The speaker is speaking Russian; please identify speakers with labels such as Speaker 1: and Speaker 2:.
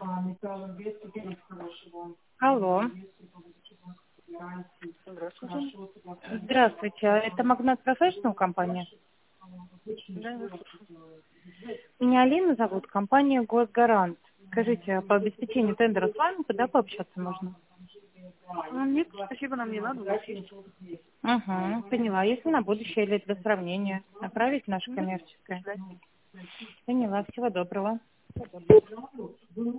Speaker 1: Алло.
Speaker 2: Здравствуйте.
Speaker 1: Здравствуйте. Это Магнат Professional компания?
Speaker 2: Да, я вас слушаю.
Speaker 1: Меня Алина зовут, компания Госгарант. Скажите, а по обеспечению тендера с вами куда пообщаться можно?
Speaker 2: Нет, спасибо, нам не надо, у нас есть.
Speaker 1: Угу, поняла. Если на будущее или для сравнения. Направить наше
Speaker 2: Да,
Speaker 1: коммерческое.
Speaker 2: да.
Speaker 1: Поняла. Всего доброго.